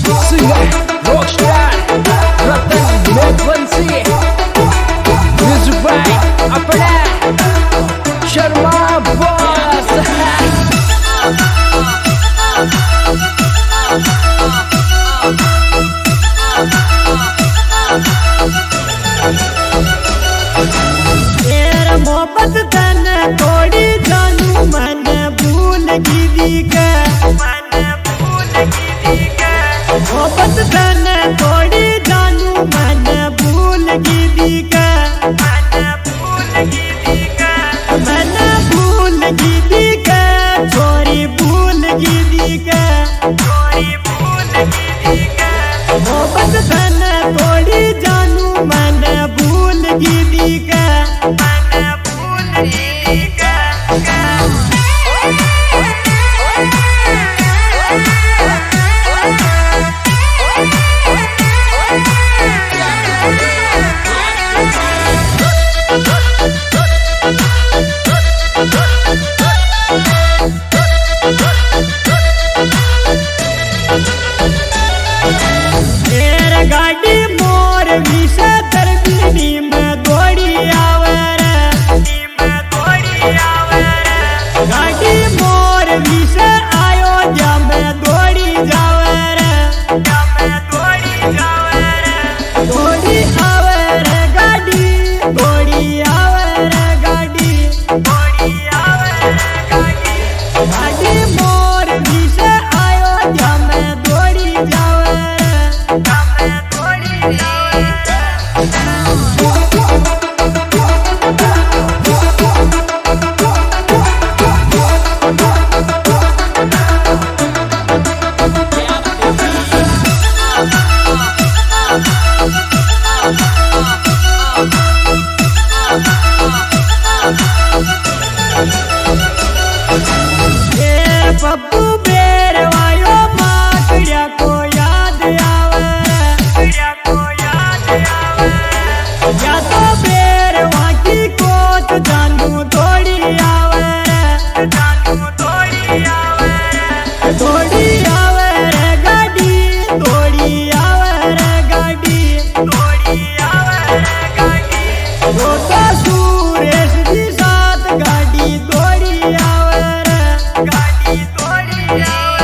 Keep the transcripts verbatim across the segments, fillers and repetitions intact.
Singer, rockstar, Ratan Megvansi, music by अपना Sharma boss. तेरा मोहब्बत तन तोड़ी जानू मन भूल गिरी के मन भूल गिरी के मोहब्बत तन तोड़ी जानू मन भूल गिरी के मन भूल गिरी के मन भूल गिरी के छोरी भूल गिरी के छोरी भूल गिरी के मोहब्बत तन तोड़ी जानू मन भूल गिरी के मन भूल गिरी के तेरा गाड़ी मोर विषा तरबीनी में दौड़ी आवर में दौड़ी आवर गाड़ी मोर विषा अयोध्या में दौड़ी जावर में दौड़ी जावर दौड़ी आवर गाड़ी दौड़ी आवर गाड़ी दौड़ी आवर गाड़ी गाड़ी मोर विषा अयोध्या में दौड़ी जावर में दौड़ी जावर पप्पू बेरवायो माकड़िया को याद आवे को याद आवे या तो बेरवा की कोच जानू दौड़ी आवे जानू दौड़ी आवे दौड़ी आवे गाड़ी दौड़ी आवे गाड़ी दौड़ी आवे गाड़ी दो तो सुरेश जी साथ गाड़ी दौड़ी आवे गाड़ी दौड़ी आवे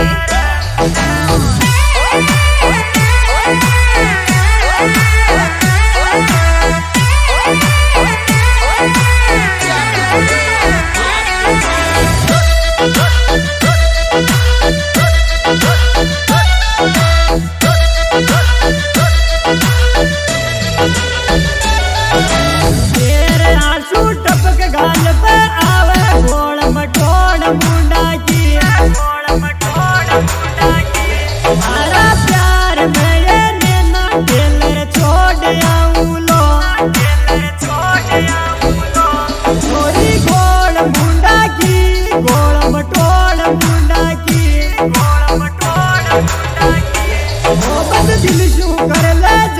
तेरे आंसू टपक गाल पे आवे गोड़ मटोड़ मुंडा की गोड़ मटोड़ मुंडा की हमारा प्यार मेरे नैना दिलर छोड़ आऊं लो दिलर छोड़ आऊं लो छोरी गोड़ मुंडा की गोड़ मटोड़ मुंडा की गोड़ मटोड़ मुंडा की मोहब्बत दिल शू कर ले